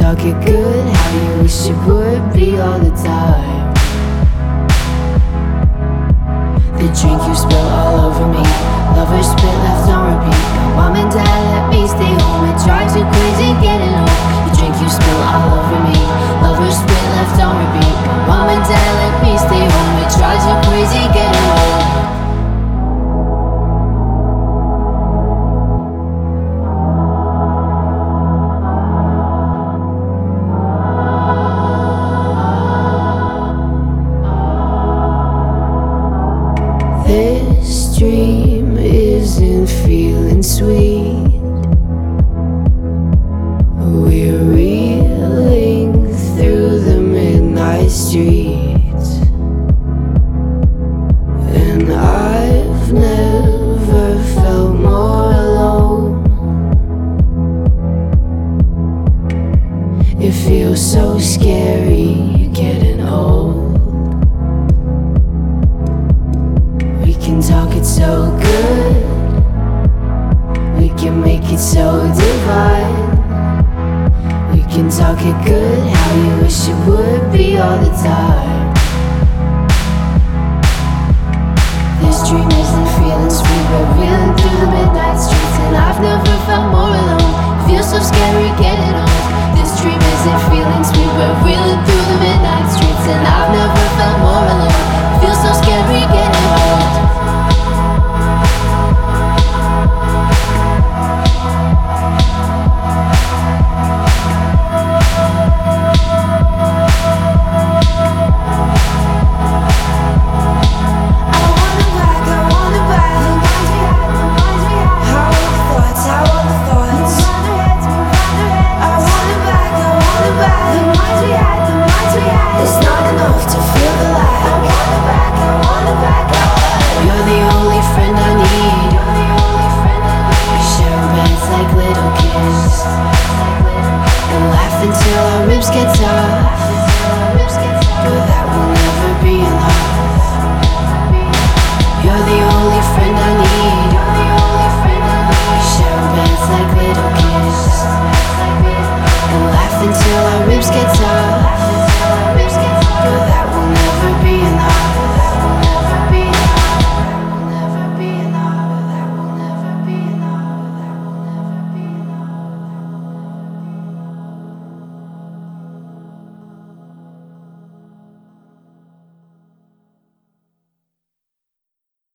talk it good, how you wish it would be all the time. The drink you spill all over me, lovers spit left on repeat. Mom and dad let me stay home, it drives you crazy getting home. The drink you spill all over me, lovers spit left on repeat. Mom and dad let me stay home, it drives you crazy getting home. This dream isn't feeling sweet. We're reeling through the midnight streets, and I've never felt more alone. It feels so scary getting old. We can talk it so good, we can make it so divine. We can talk it good, how you wish it would be all the time. This dream isn't feeling sweet, we're reeling through the midnight streets, and I've never felt more alone. It feels so scary getting old. This dream isn't feeling sweet, we're reeling through the midnight streets.